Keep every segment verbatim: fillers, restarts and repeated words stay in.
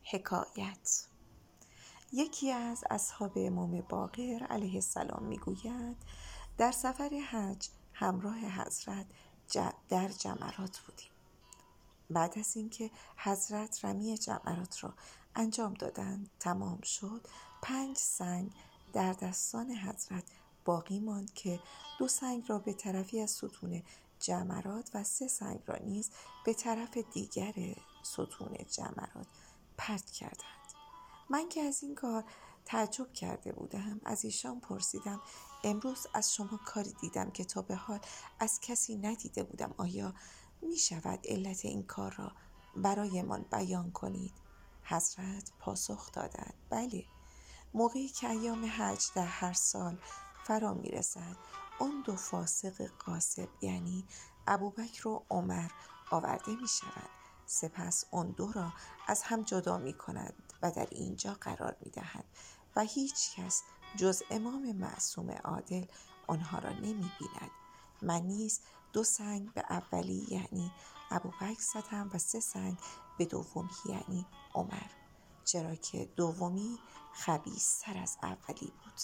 حکایت. یکی از اصحاب امام باقر علیه السلام میگوید در سفر حج همراه حضرت در جمرات بودیم. بعد از اینکه حضرت رمی جمرات را انجام دادند تمام شد، پنج سنگ در دستان حضرت باقی ماند که دو سنگ را به طرفی از ستون جمرات و سه سنگ را نیز به طرف دیگر ستون جمرات پرت کردند. من که از این کار تعجب کرده بودم از ایشان پرسیدم امروز از شما کاری دیدم که تا به حال از کسی ندیده بودم، آیا می شود علت این کار را برایمان بیان کنید؟ حضرت پاسخ دادند بله، موقعی که ایام حج در هر سال فرا می رسد اون دو فاسق غاصب یعنی ابوبکر و عمر آورده می شود، سپس اون دو را از هم جدا می کنند و در اینجا قرار می دهند و هیچ کس جز امام معصوم عادل آنها را نمی بیند. من نیز دو سنگ به اولی یعنی ابوبکر زدم و سه سنگ به دومی یعنی عمر، چرا که دومی خبیث‌تر از اولی بود.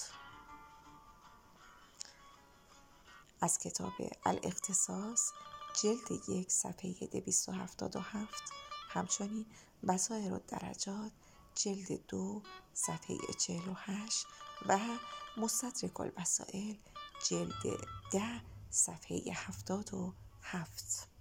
از کتاب الاختصاص جلد یک صفحه دویست و هفتاد و هفت، همچنین بصائر الدرجات جلد دو صفحه چهل و هشت و مستدرک الوسائل جلد ده صفحه هفتاد و هفت.